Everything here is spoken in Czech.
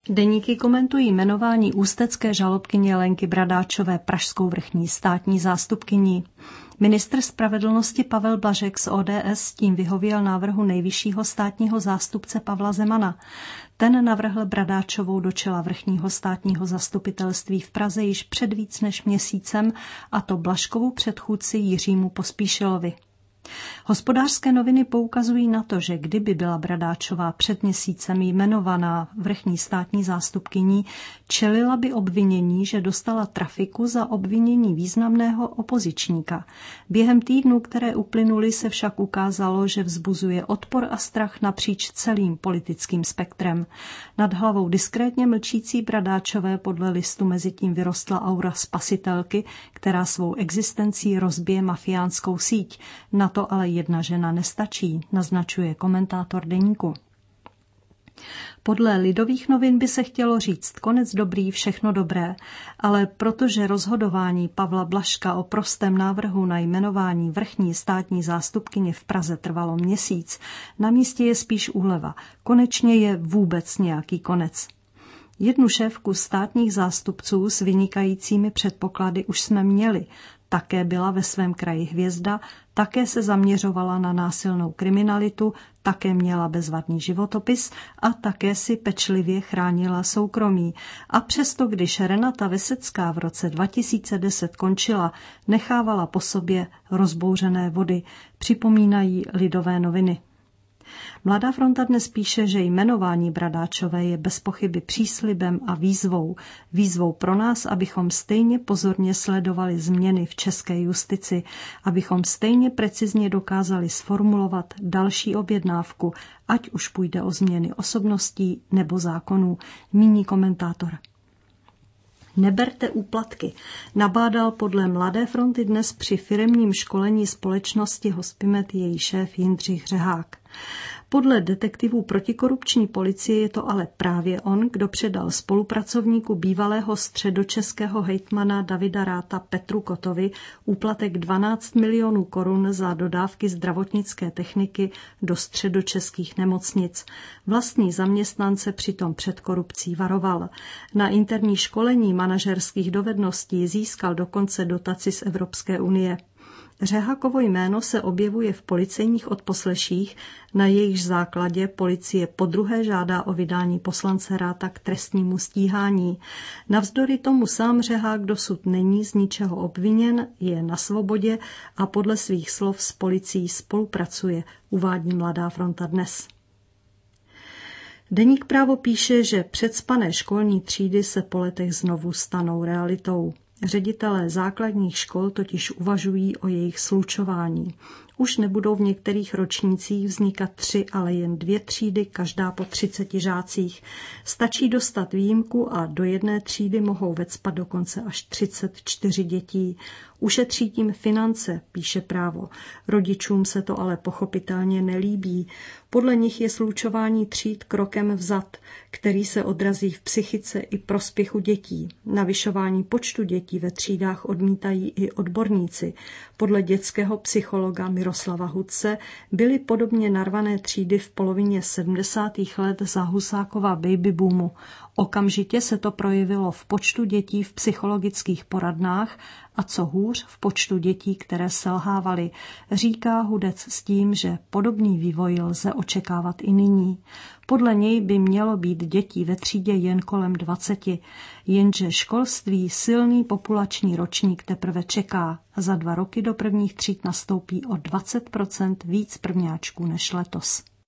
Deníky komentují jmenování ústecké žalobkyně Lenky Bradáčové pražskou vrchní státní zástupkyní. Ministr spravedlnosti Pavel Blažek z ODS tím vyhověl návrhu nejvyššího státního zástupce Pavla Zemana. Ten navrhl Bradáčovou do čela vrchního státního zastupitelství v Praze již před víc než měsícem, a to Blažkovu předchůdci Jiřímu Pospíšilovi. Hospodářské noviny poukazují na to, že kdyby byla Bradáčová před měsícem jmenovaná vrchní státní zástupkyní, čelila by obvinění, že dostala trafiku za obvinění významného opozičníka. Během týdnů, které uplynuly, se však ukázalo, že vzbuzuje odpor a strach napříč celým politickým spektrem. Nad hlavou diskrétně mlčící Bradáčové podle Listu mezitím vyrostla aura spasitelky, která svou existencí rozbije mafiánskou síť. Na to ale jedna žena nestačí, naznačuje komentátor Deníku. Podle Lidových novin by se chtělo říct konec dobrý, všechno dobré, ale protože rozhodování Pavla Blažka o prostém návrhu na jmenování vrchní státní zástupkyně v Praze trvalo měsíc, na místě je spíš úleva. Konečně je vůbec nějaký konec. Jednu šéfku státních zástupců s vynikajícími předpoklady už jsme měli. Také byla ve svém kraji hvězda, také se zaměřovala na násilnou kriminalitu, také měla bezvadný životopis a také si pečlivě chránila soukromí. A přesto, když Renata Vesecká v roce 2010 končila, nechávala po sobě rozbouřené vody, připomínají Lidové noviny. Mladá fronta dnes píše, že jmenování Bradáčové je bez pochyby příslibem a výzvou. Výzvou pro nás, abychom stejně pozorně sledovali změny v české justici, abychom stejně precizně dokázali sformulovat další objednávku, ať už půjde o změny osobností nebo zákonů, míní komentátor. Neberte úplatky, nabádal podle Mladé fronty dnes při firemním školení společnosti Hospimed její šéf Jindřich Řehák. Podle detektivů protikorupční policie je to ale právě on, kdo předal spolupracovníku bývalého středočeského hejtmana Davida Ratha Petru Kotovi úplatek 12 milionů korun za dodávky zdravotnické techniky do středočeských nemocnic. Vlastní zaměstnance přitom před korupcí varoval. Na interní školení manažerských dovedností získal dokonce dotaci z Evropské unie. Řehákovo jméno se objevuje v policejních odposleších, na jejichž základě policie podruhé žádá o vydání poslance Ratha k trestnímu stíhání. Navzdory tomu sám Řehák dosud není z ničeho obviněn, je na svobodě a podle svých slov s policií spolupracuje, uvádí Mladá fronta dnes. Deník Právo píše, že předspané školní třídy se po letech znovu stanou realitou. Ředitelé základních škol totiž uvažují o jejich slučování. Už nebudou v některých ročnících vznikat 3, ale jen 2 třídy, každá po 30 žácích. Stačí dostat výjimku a do jedné třídy mohou vecpat dokonce až 34 dětí. Ušetří tím finance, píše Právo. Rodičům se to ale pochopitelně nelíbí. Podle nich je slučování tříd krokem vzad, který se odrazí v psychice i prospěchu dětí. Navyšování počtu dětí ve třídách odmítají i odborníci. Podle dětského psychologa Miroslava Hudce byly podobně narvané třídy v polovině 70. let za Husákova baby boomu. Okamžitě se to projevilo v počtu dětí v psychologických poradnách a co hůř v počtu dětí, které selhávaly, říká Hudec s tím, že podobný vývoj lze očekávat i nyní. Podle něj by mělo být dětí ve třídě jen kolem 20, jenže školství silný populační ročník teprve čeká. Za 2 roky do prvních tříd nastoupí o 20% víc prvňáčků než letos.